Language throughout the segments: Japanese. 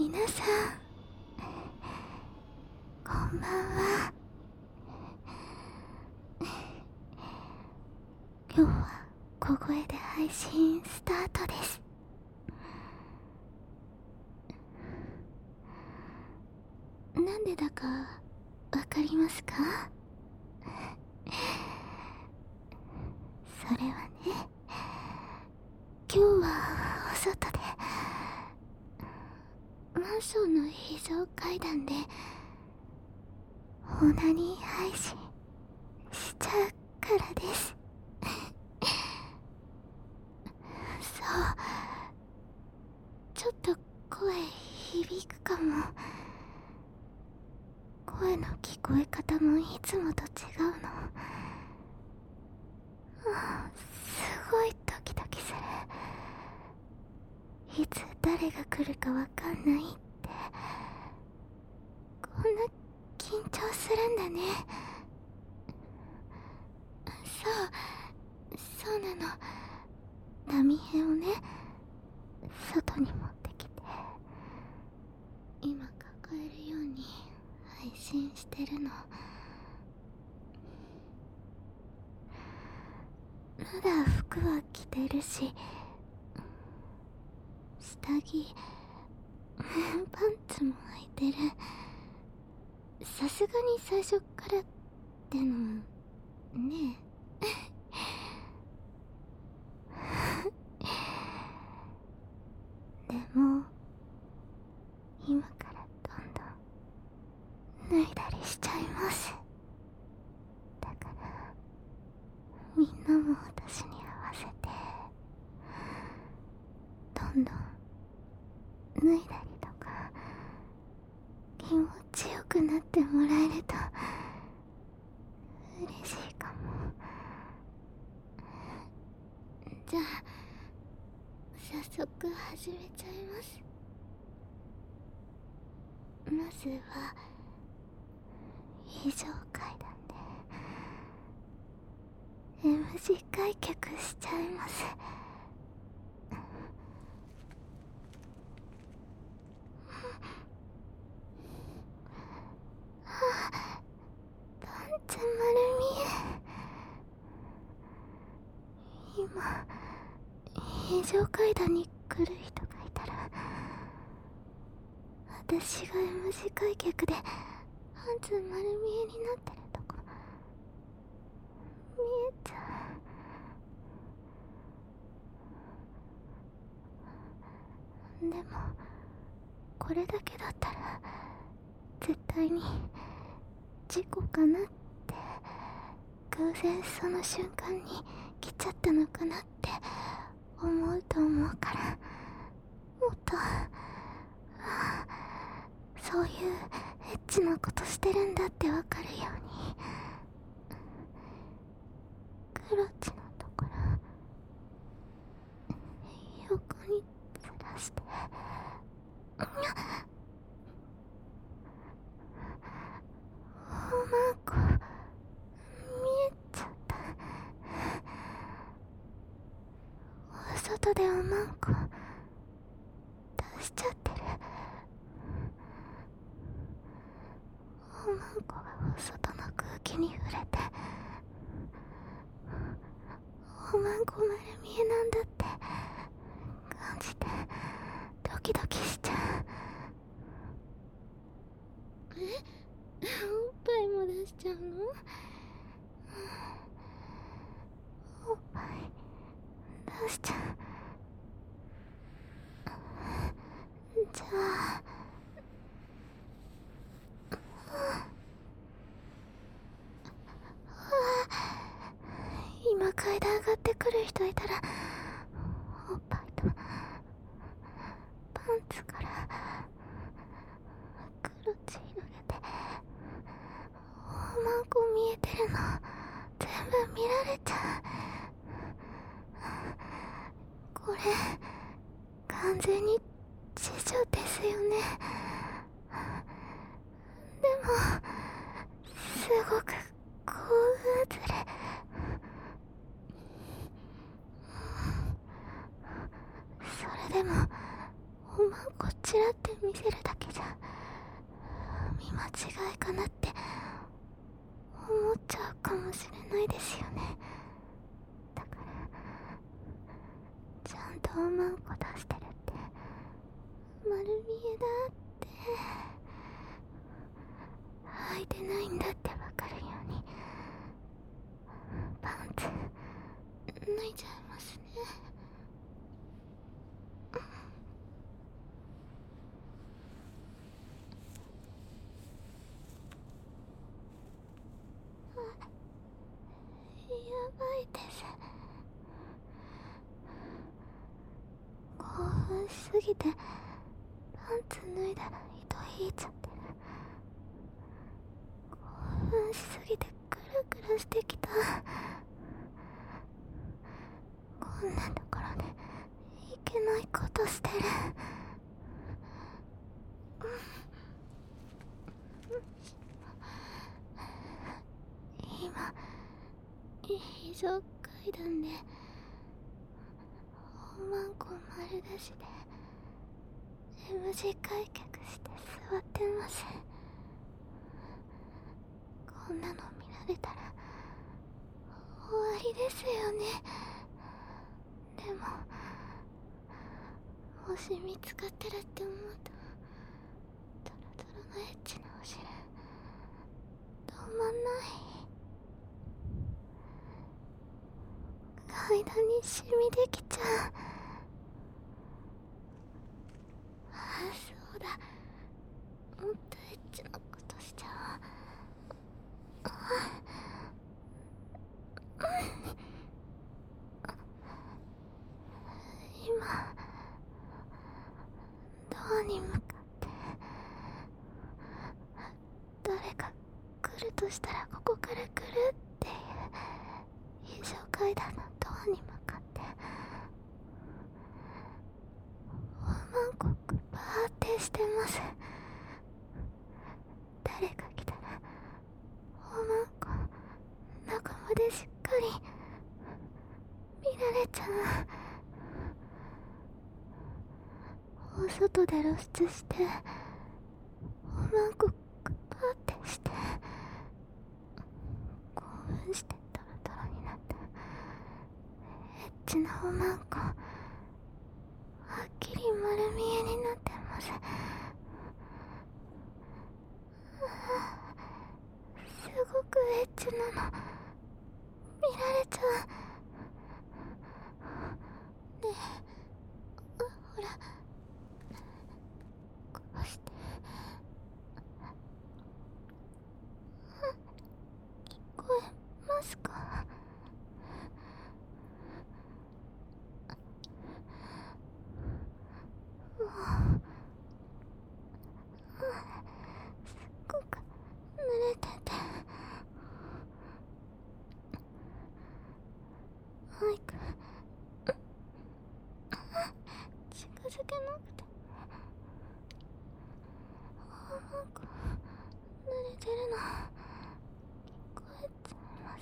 皆さん、こんばんは。今日は小声で配信スタートです。なんでだかわかりますか？それはね、今日はお外でマンションの非常階段でオナニー配信しちゃうからです。そう、ちょっと声響くかも。声の聞こえ方もいつもと違うの。すごいドキドキする。いつ誰が来るかわかんないって、こんな緊張するんだね。そうなの。ダミヘをね、外に持ってきて、今抱えるように配信してるの。まだ服は着てるし、下着パンツも履いてる。さすがに最初からってのねでも今からどんどん脱いだりしちゃいます。だからみんなも私に合わせてどんどん脱いだりとか気持ちよくなってもらえると嬉しいかも。じゃあ早速始めちゃいます。まずは非常階段で M 字開脚しちゃいます。パンツ丸見え。今非常階段に来る人がいたら、私が M 字開脚でパンツ丸見えになってるとこ見えちゃう。でもこれだけだったら絶対に事故かなって、偶然その瞬間に来ちゃったのかなって思うと思うから、もっとそういうエッチなことしてるんだってわかるように、クロチのところ横にずらして、おまんこ見えちゃった。お外でおまんこ出しちゃってる。おまんこがお外の空気に触れて、おまんこ丸見えなんだって感じてドキドキしちゃう。おっぱいも出しちゃうの？おっぱい出しちゃう。じゃあ今階段上がってくる人いたら、おっぱいとパンツからクロチ広げておまんこ見えてるの全部見られちゃう。これ完全に地上ですよね。でもすごく興奮する。それでもまんこちらって見せるだけじゃ見間違いかなって思っちゃうかもしれないですよね。だからちゃんとおまんこ出してるって丸見えだって履いてないんだってわかるようにパンツ脱いじゃいますね。やばいです。興奮しすぎてパンツ脱いだら糸引いちゃってる。興奮しすぎてクラクラしてきた。こんなところでいけないことしてる。今非常階段でおまんこ丸出しで M 字開脚して座ってます。こんなの見られたら終わりですよね。でももし見つかったらって思うとトロトロのエッチなお汁止まんない。間に染みできちゃう。ああ、そうだ、もっとエッチなことしちゃおう。今ドアに向かって誰か来るとしたらここから来るっていう非常階段のドアに向かっておまんこバーってしてます。誰か来たらおまんこ中までしっかり見られちゃう。お外で露出しておまんこバーってして興奮してトロトロになってエッチなおまんこはっきり丸見えになってます。すごくエッチなの見られちゃう。ねえ、ほらこうして聞こえますか？もうすっごく濡れててマイク近づけなくておまんこ濡れてるの聞こえちゃいます。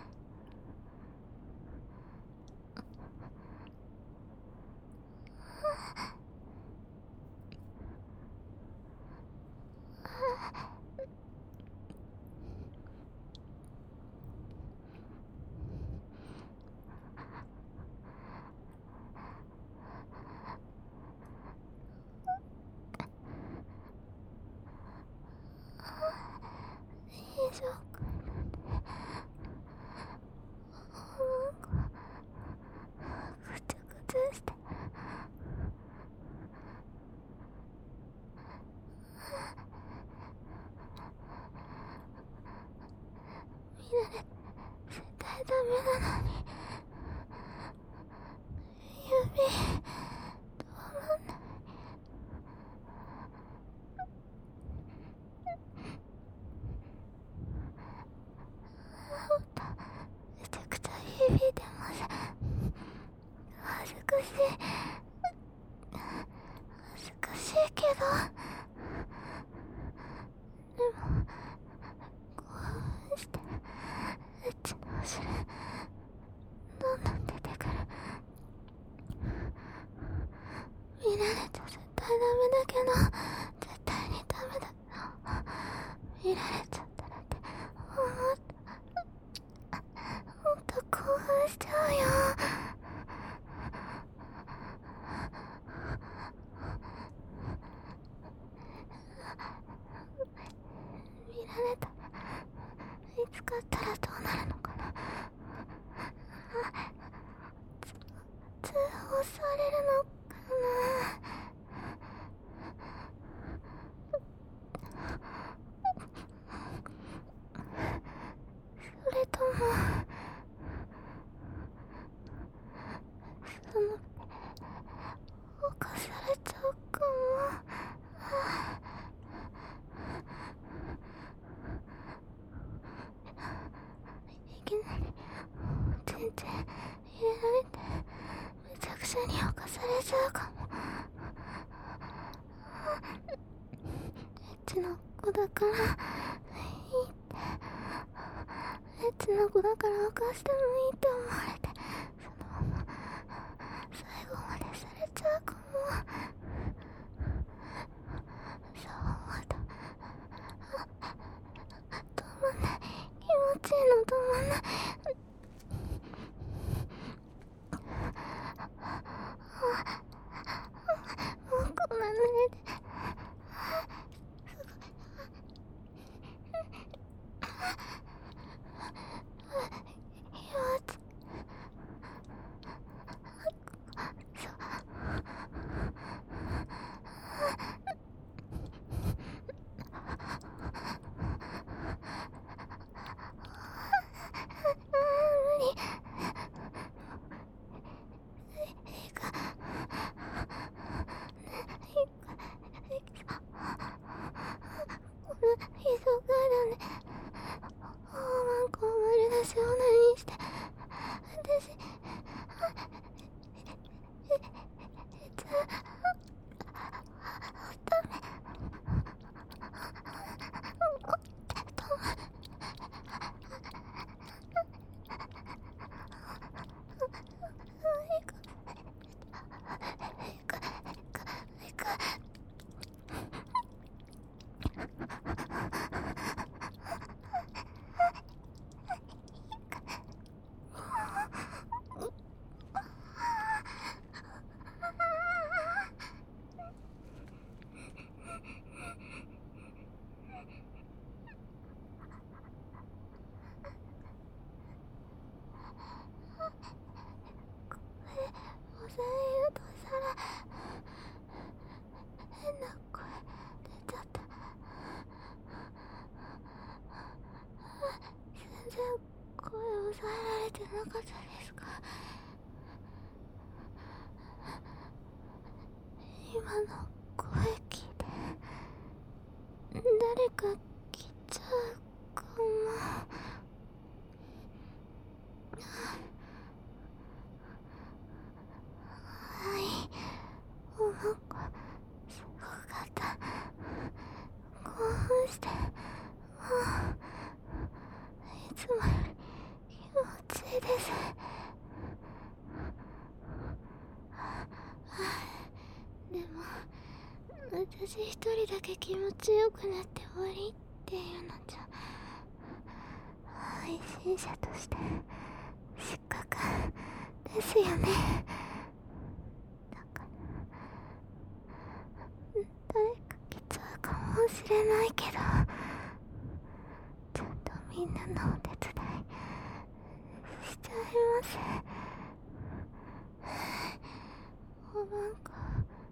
非常階段でおまんこぐちゃぐちゃして見られ絶対ダメなのに指止まんない。めちゃくちゃ響いてます。恥ずかしい恥ずかしいけどでも興奮してエッチなお汁どんどん出てくる。見られちゃ絶メだけど絶対にダメだ。見られちゃったらってもっと興奮しちゃうよ。見られたら見つかったらどうなるのかな。通報されるのかな。それとも犯されちゃうかも。いきなりチンチン入れられてめちゃくちゃに犯されちゃうかも。エッチな子だからいいって、エッチな子だから犯してもいいって思われて、そのまま最後までされちゃうかも。そう思うと止まんない。気持ちいいの止まんない。もうこんな濡れて変な声出ちゃった。全然声抑えられてなかったですか。今の声聞いて誰か来ちゃうかも。はい、なんかすごかった。興奮してもういつもより気持ちいいです。でも私一人だけ気持ちよくなって終わりっていうのじゃ配信者として失格ですよね。だから誰か来ちゃうかもしれないけど、ちょっとみんなのお手伝いしちゃいます。おばんこ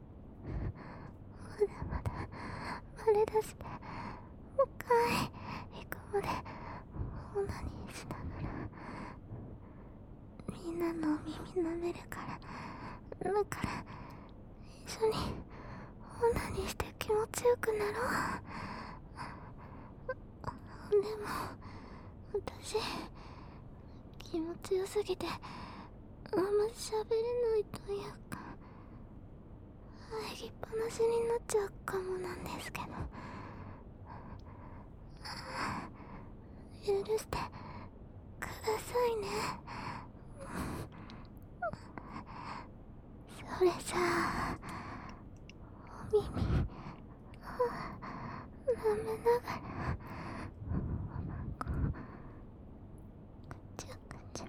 まだまだバレだしてもう一回行くまでオナニーしながらみんなのお耳舐めるから、だから一緒にオナニーして気持ちよくなろう。でも私気持ちよすぎてあんま喋れないというか入りっぱなしになっちゃうかもなんですけど、許してくださいね。それじゃあお舐めながらぐちゃぐちゃ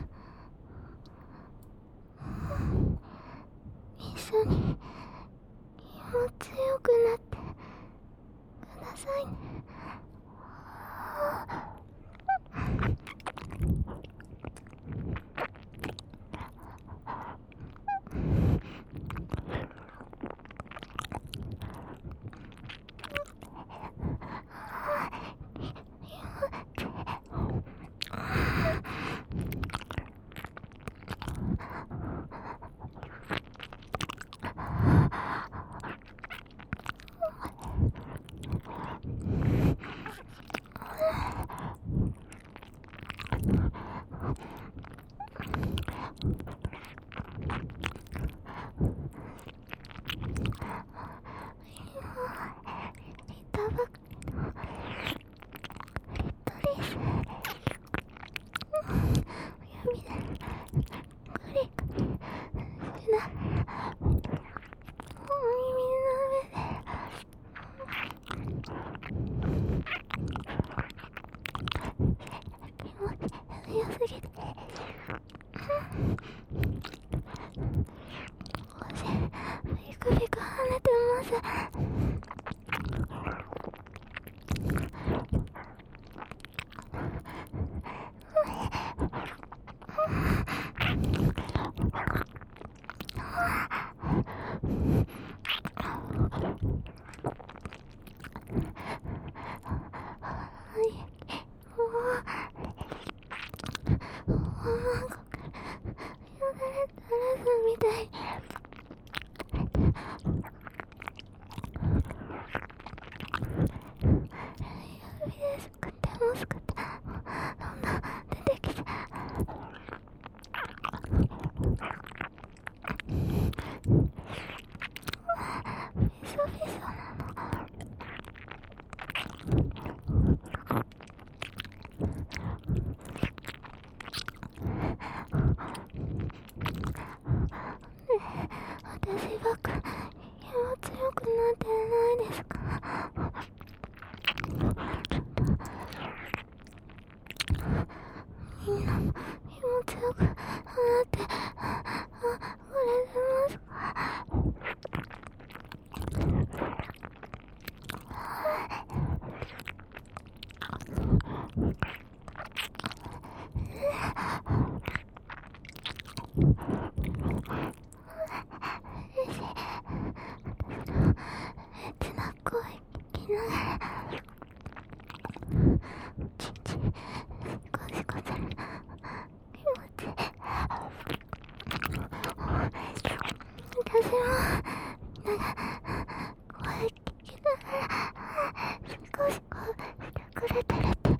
一緒に気持ちよくなってくださいね。強すぎてビクビク跳ねてます。みたい指ですくってもすくってどんどん出てきてピソピソなの。私ばっか気持ちよくなってないですか？みんなも気持ちよくなってくれてますか？エッチな声聞きながらチンチンシコシコする気持ち私もなんか声聞きながらシコシコしてくれてるって思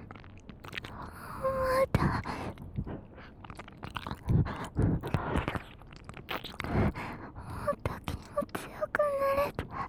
うともっと気持ちよくなれた。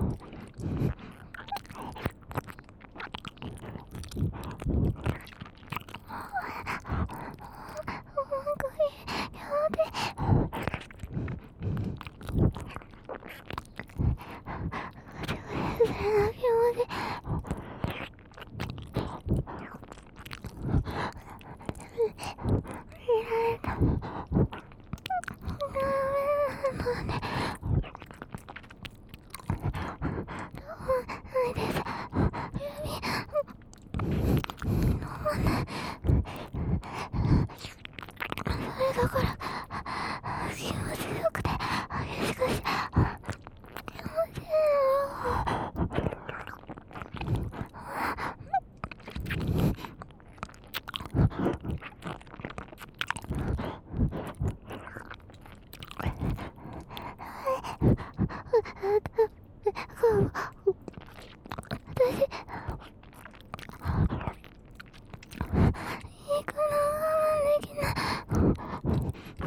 だから気持ちよくて激しくし気持ちいい私行くの我慢できない。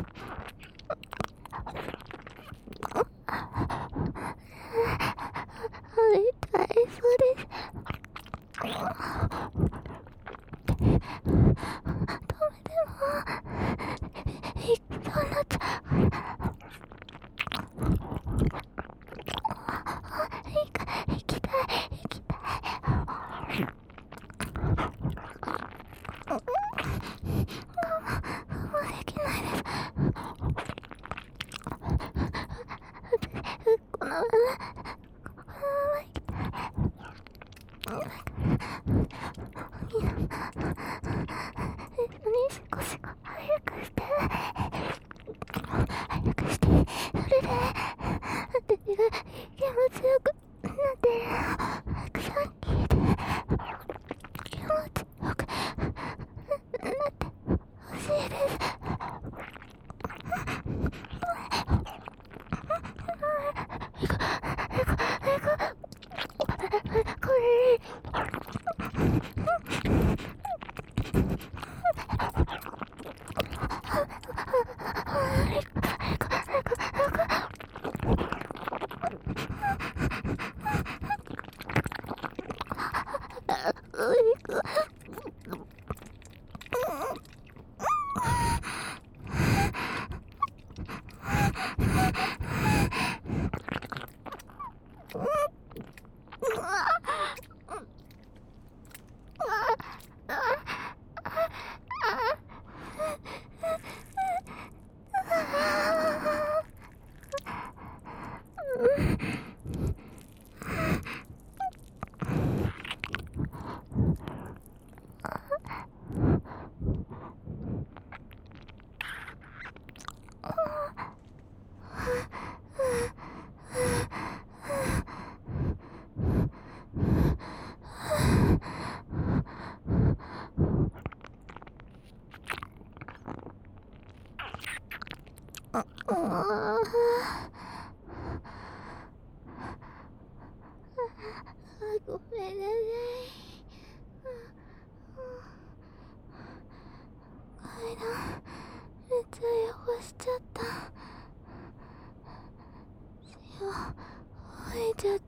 ごめんなさい。階段めっちゃ汚しちゃった。血を吐いちゃって、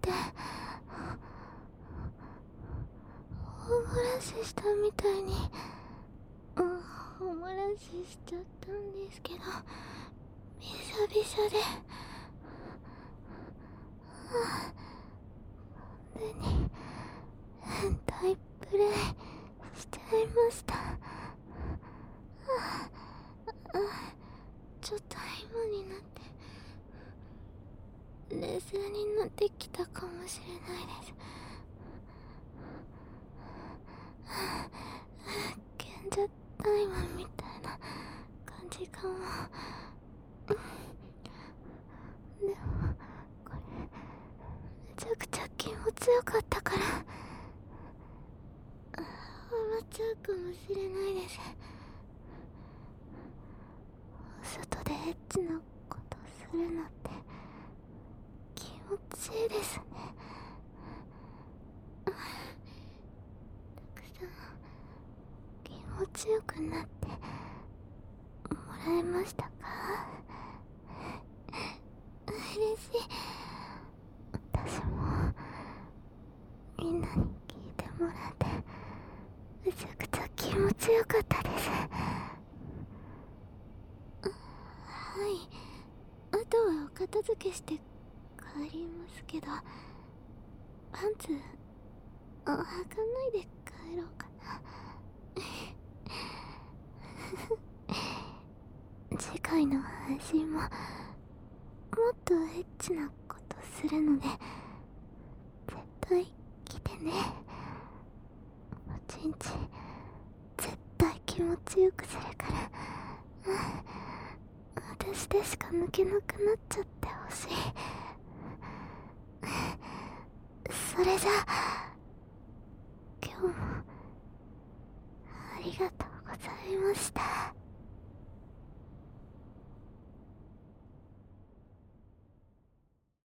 おもらししたみたいにおもらししちゃったんですけど、びしゃびしゃで、完全に変態プレイしちゃいました。ちょっと今になって冷静になってきたかもしれないです。賢者タイマンみたいな感じかも。でもこれめちゃくちゃ気持ちよかったからハマっちゃうかもしれないです。外でエッチなことするのって気持ちいいですね。たくさん気持ちよくなってもらえましたか？嬉しい。私もみんなに聞いてもらってめちゃくちゃ気持ちよかったです。はい、あとはお片付けして帰りますけど、パンツ履かないで帰ろうかな。次回の配信ももっとエッチなことするので絶対来てね。おちんち絶対気持ちよくするから、私でしか抜けなくなっちゃってほしい。それじゃあ今日もありがとうございました。